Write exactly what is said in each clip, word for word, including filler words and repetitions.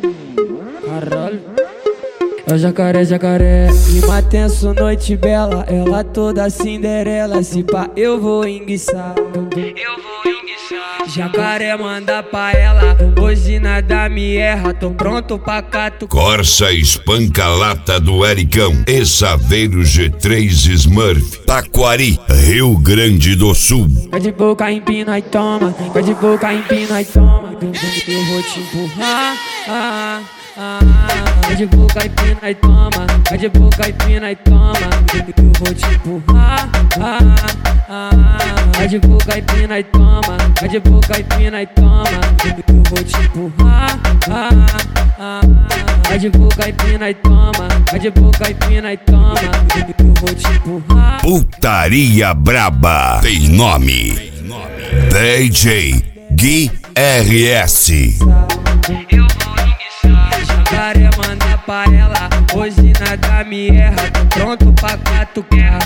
Caralho. É o jacaré, jacaré. Clima tenso, noite bela. Ela toda Cinderela. Se pá, eu vou enguiçar. Eu vou enguiçar. Jacaré manda pra ela. Hoje nada me erra. Tô pronto pra cato. Corsa espanca-lata do Ericão. E Saveiro G três Smurf. Taquari, Rio Grande do Sul. Vai de boca, empina e toma. Vai de boca, empina e toma. Eu vou te empurrar. Ah, ah, vai de boca, empina e toma. Vai de boca, empina e toma. Eu vou te empurrar. Ah, ah, vai de boca, empina e toma. Vai de boca, empina e toma. Eu vou te empurrar. Ah, ah, vai de boca, empina e toma. Vai de boca, empina e toma. Eu vou te empurrar. Putaria braba tem nome. D J Gui R S. Eu vou enguiçar. Jacaré manda pra ela. Hoje nada me erra. Tô pronto pra quatro guerra.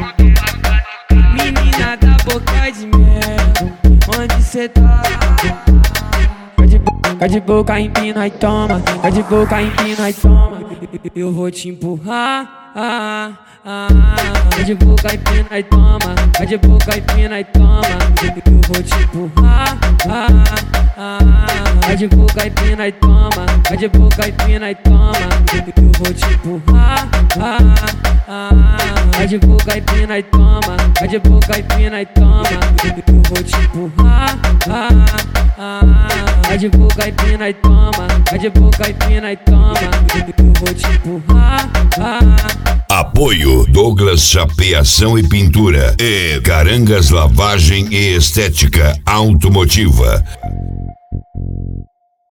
Menina da boca de mel, onde cê tá? Vai de, vai de boca, empina e toma. Vai de boca, empina e toma. Eu vou te empurrar. Ah, ah, vai de boca, empina e toma. Vai de boca, empina e toma. Eu vou te empurrar. Ah, ah, vai de boca, empina e toma. Vai de boca, empina e toma. Eu vou te empurrar. Ah, ah, vai de boca, empina e toma. Vai de boca, empina e toma. Eu vou te empurrar. Ah, ah, vai de boca, empina e toma. Vai de boca, empina e toma. Eu vou te empurrar. Ah, Apoio Douglas Chapeação e Pintura e Carangas Lavagem e Estética Automotiva.